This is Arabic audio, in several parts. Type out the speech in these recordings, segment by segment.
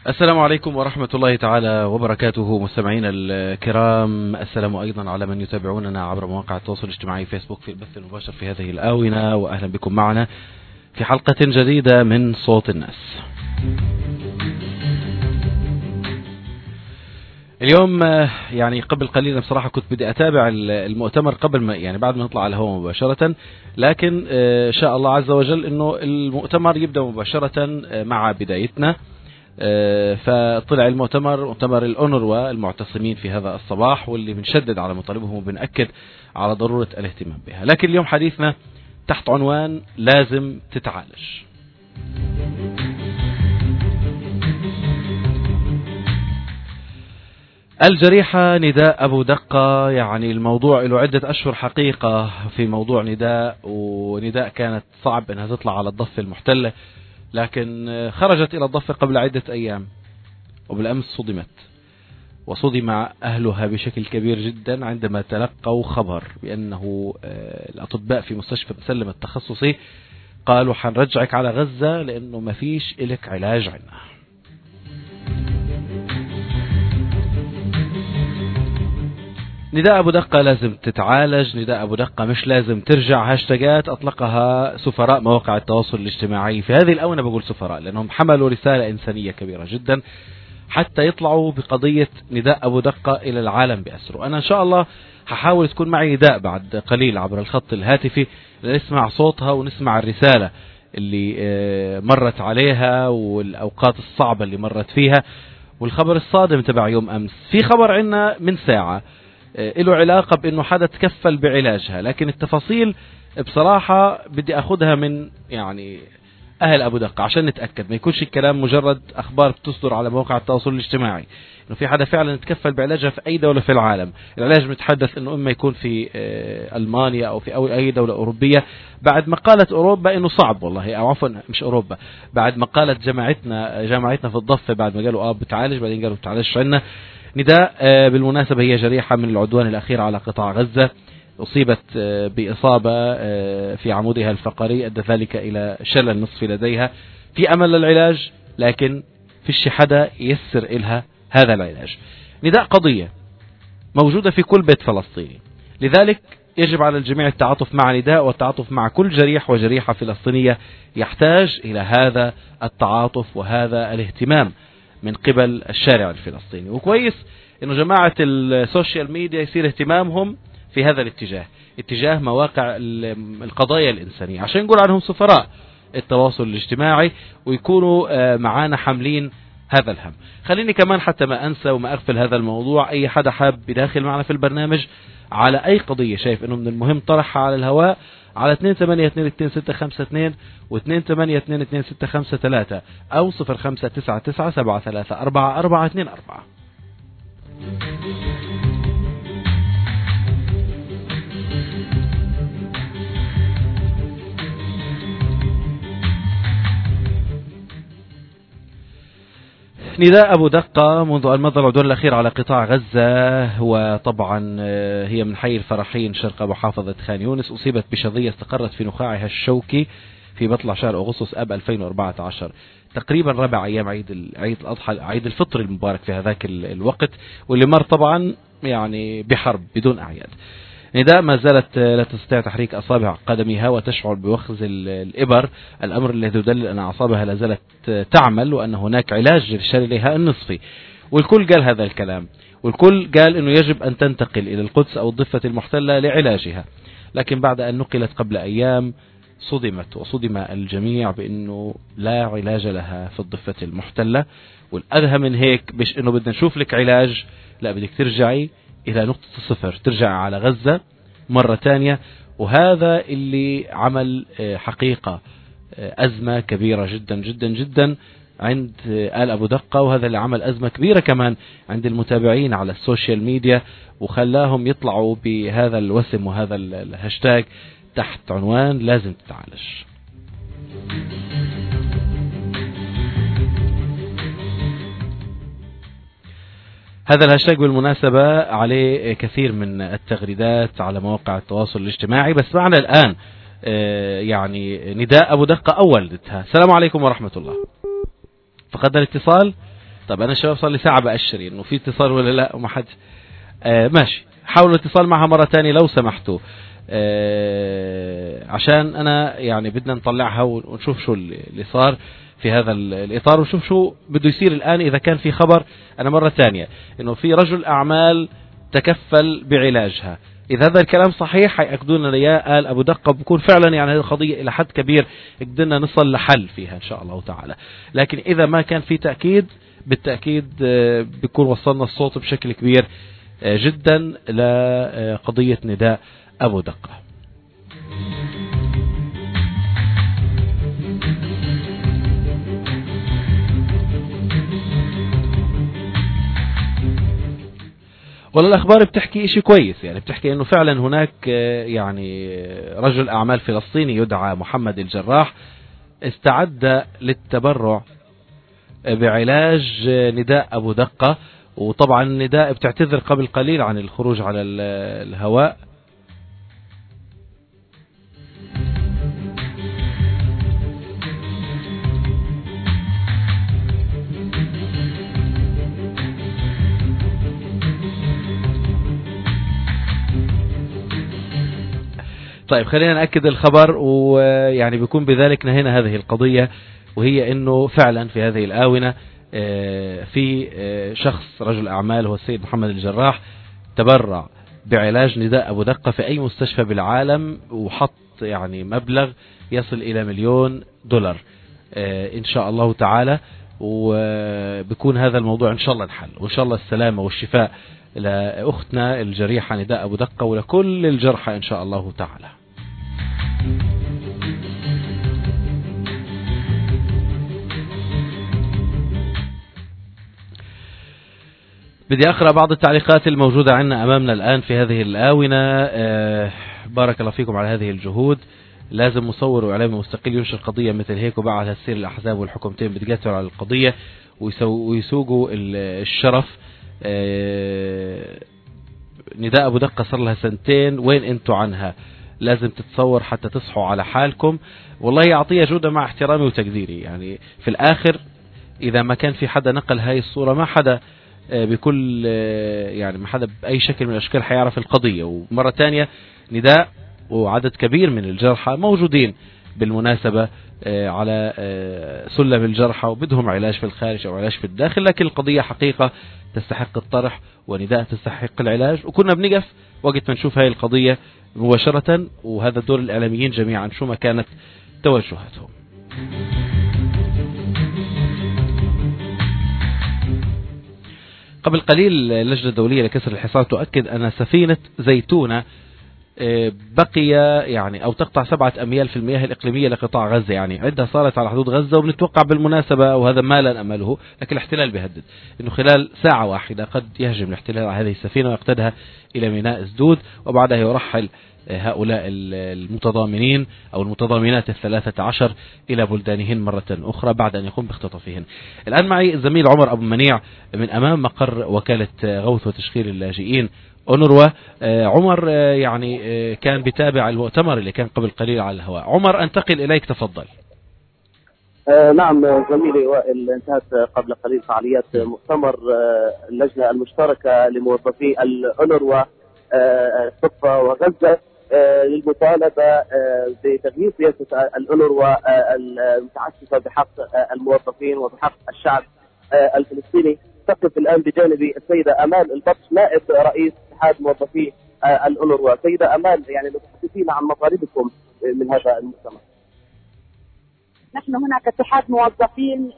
السلام عليكم ورحمة الله تعالى وبركاته مستمعينا الكرام. السلام أيضا على من يتابعوننا عبر مواقع التواصل الاجتماعي فيسبوك في البث المباشر في هذه الآونة، وأهلا بكم معنا في حلقة جديدة من صوت الناس. اليوم يعني قبل قليل بصراحة كنت بدي أتابع المؤتمر قبل ما يعني بعد ما نطلع على الهواء مباشرة، لكن شاء الله عز وجل إنه المؤتمر يبدأ مباشرة مع بدايتنا. فطلع مؤتمر الأونروا المعتصمين في هذا الصباح، واللي بنشدد على مطالبهم وبنأكد على ضرورة الاهتمام بها. لكن اليوم حديثنا تحت عنوان لازم تتعالج. الجريحة نداء أبو دقة، يعني الموضوع له عدة أشهر حقيقة في موضوع نداء، ونداء كانت صعب أنها تطلع على الضفة المحتلة، لكن خرجت إلى الضفة قبل عدة أيام، وبالأمس صدمت وصدم أهلها بشكل كبير جدا عندما تلقوا خبر بأنه الأطباء في مستشفى مسلم التخصصي قالوا حنرجعك على غزة لأنه ما فيش إلك علاج عنا. نداء أبو دقة لازم تتعالج، نداء أبو دقة مش لازم ترجع. هاشتاجات أطلقها سفراء مواقع التواصل الاجتماعي في هذه الآونة، بقول سفراء لأنهم حملوا رسالة إنسانية كبيرة جدا حتى يطلعوا بقضية نداء أبو دقة إلى العالم بأسره. أنا إن شاء الله هحاول تكون معي نداء بعد قليل عبر الخط الهاتفي لنسمع صوتها ونسمع الرسالة اللي مرت عليها والأوقات الصعبة اللي مرت فيها والخبر الصادم تبع يوم أمس. في خبر عنا من ساعة له علاقة بأنه حدا تكفل بعلاجها، لكن التفاصيل بصراحة بدي أخذها من يعني أهل أبو دقة عشان نتأكد، ما يكونش الكلام مجرد أخبار بتصدر على مواقع التواصل الاجتماعي، إنه في حدا فعلا تكفل بعلاجها في أي دولة في العالم. العلاج متحدث إنه إما يكون في ألمانيا أو في أي دولة أوروبية، بعد ما قالت أوروبا إنه صعب والله، أو عفوا مش أوروبا، بعد ما قالت جامعتنا في الضفة بعد ما قالوا بتعالج، بعدين قالوا بتعالجش عنا. نداء بالمناسبة هي جريحة من العدوان الأخير على قطاع غزة، أصيبت بإصابة في عمودها الفقري أدى ذلك إلى شلل نصفي لديها، في أمل للعلاج لكن فيش حدا يسر إلها هذا العلاج. نداء قضية موجودة في كل بيت فلسطيني، لذلك يجب على الجميع التعاطف مع نداء والتعاطف مع كل جريح وجريحة فلسطينية يحتاج إلى هذا التعاطف وهذا الاهتمام من قبل الشارع الفلسطيني. وكويس إنه جماعة السوشيال ميديا يصير اهتمامهم في هذا الاتجاه، اتجاه مواقع القضايا الإنسانية، عشان نقول عنهم سفراء التواصل الاجتماعي ويكونوا معانا حاملين هذا الهم. خليني كمان حتى ما أنسى وما أغفل هذا الموضوع، أي حدا حاب بداخل معنا في البرنامج على أي قضية شايف إنه من المهم طرحها على الهواء على 28222652 و28222653 أو 0599734424. نداء أبو دقة منذ أن مضى العدوان الأخير على قطاع غزة، وطبعا هي من حي الفرحين شرق محافظة خان يونس، أصيبت بشظية استقرت في نخاعها الشوكي في مطلع شهر أغسطس أب 2014، تقريبا ربع أيام عيد الأضحى عيد الفطر المبارك في هذاك الوقت، واللي مر طبعا يعني بحرب بدون أعياد. نداء ما زالت لا تستطيع تحريك أصابع قدمها وتشعر بوخز الإبر، الأمر الذي يدل أن أعصابها لا زالت تعمل وأن هناك علاج لشللها النصفي. والكل قال هذا الكلام، والكل قال أنه يجب أن تنتقل إلى القدس أو الضفة المحتلة لعلاجها، لكن بعد أن نقلت قبل أيام صدمت وصدم الجميع بأنه لا علاج لها في الضفة المحتلة. والأدهى من هيك مش أنه بدنا نشوف لك علاج، لا بدك ترجعي إلى نقطة الصفر، ترجع على غزة مرة تانية. وهذا اللي عمل حقيقة أزمة كبيرة جدا جدا جدا عند آل أبو دقة، وهذا اللي عمل أزمة كبيرة كمان عند المتابعين على السوشيال ميديا وخلاهم يطلعوا بهذا الوسم وهذا الهاشتاج تحت عنوان لازم تتعالج. هذا الهاشتاج بالمناسبة عليه كثير من التغريدات على مواقع التواصل الاجتماعي، بس معنا الآن يعني نداء أبو دقة أو والدتها. السلام عليكم ورحمة الله. فقدنا الاتصال. طب أنا شباب صار لي ساعة بأشر إنه في اتصال ولا لا وما حد. ماشي، حاولوا الاتصال معها مرة تانية لو سمحتوا، عشان أنا يعني بدنا نطلعها ونشوف شو اللي صار في هذا الإطار، ونشوف شو بده يصير الآن. إذا كان في خبر أنا مرة تانية إنه في رجل أعمال تكفل بعلاجها، إذا هذا الكلام صحيح هيأكدوا لنا إياه قال أبو دقة، بكون فعلا يعني هذه القضية إلى حد كبير قدرنا نصل لحل فيها إن شاء الله تعالى. لكن إذا ما كان في تأكيد، بالتأكيد بيكون وصلنا الصوت بشكل كبير جدا لقضية نداء أبو دقة. والله الأخبار بتحكي إشي كويس، يعني بتحكي إنه فعلا هناك يعني رجل أعمال فلسطيني يدعى محمد الجراح استعد للتبرع بعلاج نداء أبو دقة. وطبعا نداء بتعتذر قبل قليل عن الخروج على الهواء. طيب خلينا نأكد الخبر، ويعني بيكون بذلك نهينا هذه القضية، وهي انه فعلا في هذه الآونة في شخص رجل أعمال هو السيد محمد الجراح تبرع بعلاج نداء أبو دقة في أي مستشفى بالعالم، وحط يعني مبلغ يصل إلى $1,000,000 إن شاء الله تعالى. وبيكون هذا الموضوع إن شاء الله انحل، وإن شاء الله السلامة والشفاء لأختنا الجريحة نداء أبو دقة ولكل الجرحى إن شاء الله تعالى. بدي أقرأ بعض التعليقات الموجودة عندنا أمامنا الآن في هذه الآونة. بارك الله فيكم على هذه الجهود. لازم مصور وإعلامي مستقل ينشر قضية مثل هيك، وبعدها تصير الأحزاب والحكومتين بتقاتلوا على القضية ويسوقوا الشرف. نداء أبو دقة صار لها 2 سنين، وين أنتوا عنها؟ لازم تتصور حتى تصحوا على حالكم. والله يعطيها جودة مع احترامي وتقديري، يعني في الآخر إذا ما كان في حدا نقل هاي الصورة، ما حدا بكل يعني ما حدا بأي شكل من الأشكال حيعرف القضية. ومرة تانية نداء وعدد كبير من الجرحى موجودين بالمناسبة على سلم الجرحى، وبدهم علاج في الخارج أو علاج في الداخل، لكن القضية حقيقة تستحق الطرح، ونداء تستحق العلاج. وكنا بنقف وقت ما نشوف هاي القضية مباشرة، وهذا دور الإعلاميين جميعا شو ما كانت توجهاتهم. قبل قليل اللجنة الدولية لكسر الحصار تؤكد أن سفينة زيتونة بقي يعني أو تقطع 7 أميال في المياه الإقليمية لقطاع غزة، يعني عدها صارت على حدود غزة. وبنتوقع بالمناسبة، وهذا ما لا نأمله، لكن الاحتلال بيهدد أنه خلال ساعة واحدة قد يهجم الاحتلال على هذه السفينة ويقتادها إلى ميناء اسدود، وبعدها يرحل هؤلاء المتضامنين أو المتضامنات 13 إلى بلدانهن مرة أخرى بعد أن يقوم باختطافهن. الآن معي الزميل عمر أبو منيع من أمام مقر وكالة غوث وتشغيل اللاجئين أونروا. عمر يعني كان بتابع المؤتمر اللي كان قبل قليل على الهواء. عمر أنتقل إليك، تفضل. نعم زميلي وائل، انتهت قبل قليل فعاليات مؤتمر اللجنة المشتركة لموظفي الأونروا الضفة وغزة للمطالبة بتغيير سياسة الأونروا المتعسفة بحق الموظفين وبحق الشعب الفلسطيني. تقف الآن بجانبي السيدة أمال البطش نائب رئيس اتحاد موظفي الأونروا. سيدة أمال، يعني لو تحدثينا عن مطالبكم من هذا المؤتمر. نحن هنا كاتحاد موظفين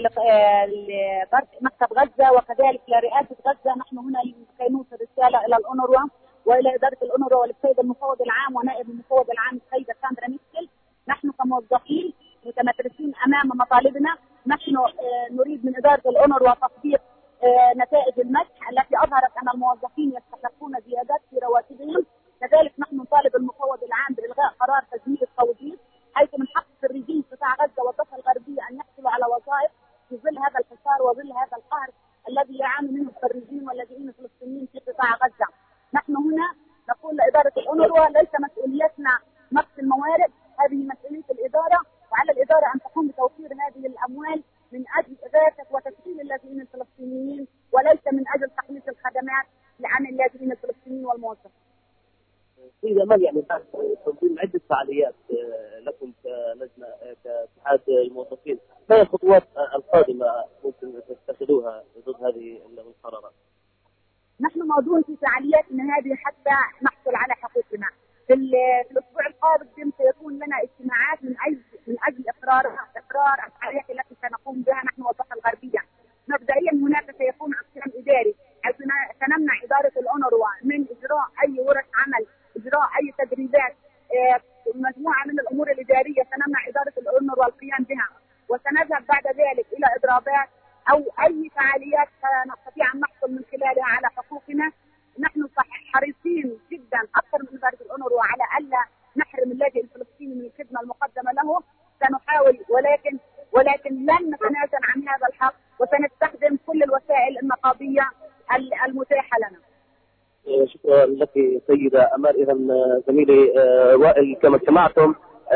لمكتب غزة وكذلك لرئاسة غزة، نحن هنا لكي نوصل رسالة إلى الأونروا وإلى إدارة الأونروا وللسيد المفوض العام ونائب المفوض العام السيدة ساندرا ميتشل. نحن كموظفين متمترسين أمام مطالبنا. نحن نريد من إدارة الأونروا تطبيق نتائج المسح التي أظهرت أن الموظفين يستحقون زيادات في رواتبهم. كذلك نحن نطالب المفوض العام بإلغاء قرار تجميد التوظيف، حيث من حق الخريجين قطاع غزة والضفة الغربية أن يحصلوا على وظائف في ظل هذا الحصار وظل هذا القهر الذي يعاني منه الخريجين واللاجئين الفلسطينيين في قطاع غزة. نحن هنا نقول لإدارة الأونروا ليس مسؤوليتنا نقص الموارد، هذه مسؤولية الإدارة، وعلى الإدارة أن تقوم بتوفير هذه الأموال من أجل إغاثة وتسهيل اللاجئين الفلسطينيين الفلسطينيين وليس من أجل تقليص الخدمات عن اللاجئين الفلسطينيين والموظفين. سيدة أمال، يعني بعد تنظيم عدة فعاليات لكم كلجنة كاتحاد الموظفين، ما هي الخطوات القادمة ممكن تتخذوها ضد هذه القرارات؟ نحن موضوع في فعالياتنا هذه حتى نحصل على حقوقنا. في الأسبوع القادم سيكون لنا اجتماعات من أجل إقرار الفعاليات التي سنقوم بها نحن والضفة الغربية. مبدئيا هناك سيكون عصيان إداري حيث سنمنع إدارة الأونروا من إجراء أي ورش عمل، إجراء أي تدريبات، مجموعة من الأمور الإدارية سنمنع إدارة الأونروا القيام بها، وسنذهب بعد ذلك إلى إضرابات أو أي فعاليات نستطيع أن نحصل من خلالها على حقوقنا. نحن حريصين جدا أكثر من إدارة الأونروا على ألا نحرم اللاجئ الفلسطيني من الخدمة المقدمة له. سنحاول ولكن لن نتنازل عن هذا الحق، وسنستخدم كل الوسائل النقابية المتاحة لنا. شكرا لك سيدة أمال. إذا زميلي وائل، كما سمعتم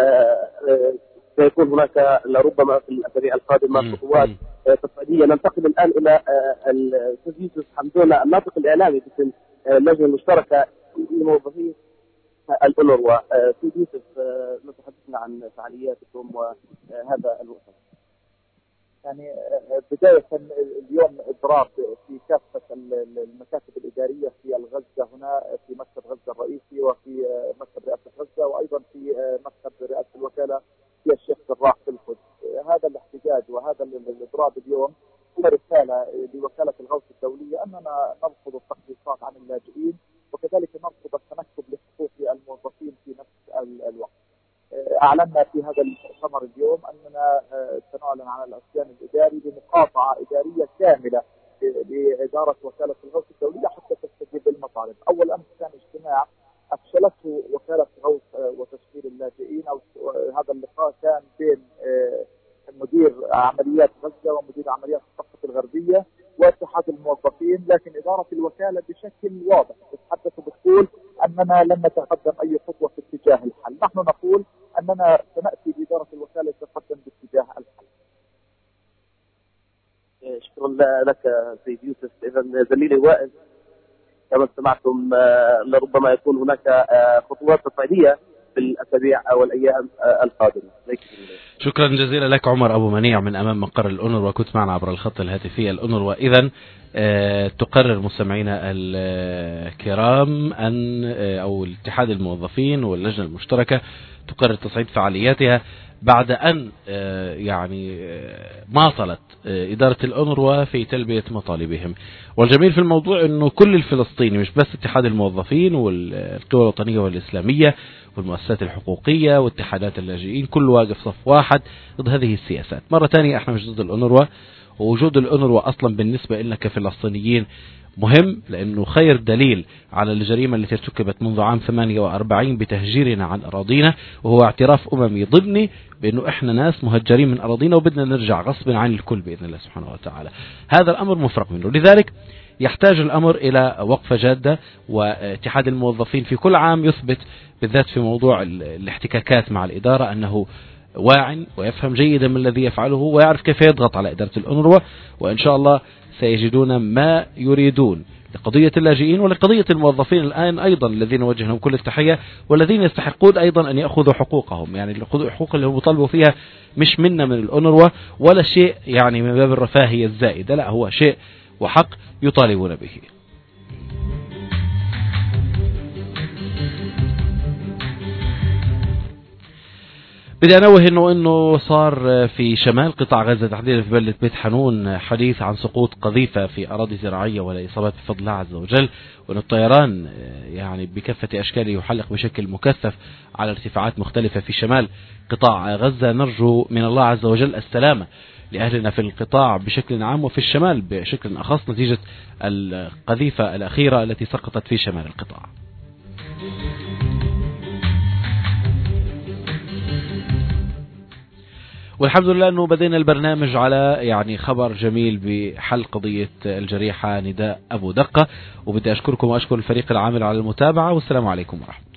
سيكون هناك لربما في الأسابيع القادمة خطوات تصعيدية. ننتقل الآن إلى الأستاذ يوسف حمدونة، الناطق الإعلامي باسم اللجنة المشتركة لموظفي الأونروا. أستاذ يوسف، نتحدثنا عن فعالياتكم وهذا المؤتمر. يعني بداية اليوم إضراب في كافة المكاتب الإدارية في الغزة، هنا في مكتب غزة الرئيسي وفي مكتب رئاسة غزة وأيضا في مكتب رئاسة الوكالة في الشيخ جراح في القدس. هذا الاحتجاج وهذا الإضراب اليوم هو رسالة لوكالة الغوث الدولية أننا نرفض التقديسات عن اللاجئين، وكذلك نرفض التنكب لحقوق الموظفين في نفس الوقت. أعلنا في هذا المؤتمر اليوم أننا سنعلن عن العصيان الإداري بمقاطعة إدارية كاملة لإدارة وكالة الغوث الدولية حتى تستجيب المطالب. أول أمس كان اجتماع أفشلته وكالة الغوث وتشغيل اللاجئين، أو هذا اللقاء كان بين مدير عمليات غزة ومدير عمليات الضفة الغربية واتحاد الموظفين، لكن إدارة الوكالة بشكل واضح تتحدث وتقول أننا لن نتقدم أي خطوة في اتجاه الحل. نحن نقول أننا سنأتي بإدارة الوكالة تتقدم باتجاه الحل. شكرا لك سيد يوسف. إذا زميلي وائل، كما سمعتم لربما يكون هناك خطوات تصعيدية في الأسابيع أو الأيام القادمة. شكرا جزيلا لك عمر أبو منيع من أمام مقر الأونروا، كنت معنا عبر الخط الهاتفي. الأونروا إذن تقرر مستمعينا الكرام أن أو الاتحاد الموظفين واللجنة المشتركة تقرر تصعيد فعالياتها بعد أن ماطلت إدارة الأونروا في تلبية مطالبهم. والجميل في الموضوع أنه كل الفلسطيني، مش بس اتحاد الموظفين والقوى الوطنية والإسلامية والمؤسسات الحقوقية واتحادات اللاجئين، كل واقف صف واحد ضد هذه السياسات. مرة ثانية احنا مش ضد الأونروا، ووجود الأونروا أصلا بالنسبة لنا كفلسطينيين مهم، لأنه خير دليل على الجريمة التي ارتكبت منذ عام 48 بتهجيرنا عن أراضينا، وهو اعتراف أممي ضمني بأنه إحنا ناس مهجرين من أراضينا وبدنا نرجع غصبا عن الكل بإذن الله سبحانه وتعالى. هذا الأمر مفرغ منه، لذلك يحتاج الأمر إلى وقفة جادة، واتحاد الموظفين في كل عام يثبت بالذات في موضوع الاحتكاكات مع الإدارة أنه واع ويفهم جيدا من الذي يفعله ويعرف كيف يضغط على إدارة الأونروا، وإن شاء الله سيجدون ما يريدون لقضية اللاجئين ولقضية الموظفين الآن أيضا الذين وجههم كل التحية، والذين يستحقون أيضا أن يأخذوا حقوقهم. يعني الحقوق اللي هم يطالبوا فيها مش منا من الأونروا ولا شيء من باب الرفاهية الزائدة، لا، هو شيء وحق يطالبون به. بدي أنوه أنه صار في شمال قطاع غزة تحديدا في بلدة بيت حنون حديث عن سقوط قذيفة في أراضي زراعية ولا إصابات بفضل الله عز وجل، وأن الطيران بكافة أشكاله يحلق بشكل مكثف على ارتفاعات مختلفة في شمال قطاع غزة. نرجو من الله عز وجل السلامة لأهلنا في القطاع بشكل عام وفي الشمال بشكل أخص نتيجة القذيفة الأخيرة التي سقطت في شمال القطاع. والحمد لله أنه بدينا البرنامج على خبر جميل بحل قضية الجريحة نداء أبو دقة، وبدي أشكركم وأشكر الفريق العامل على المتابعة، والسلام عليكم ورحمة الله.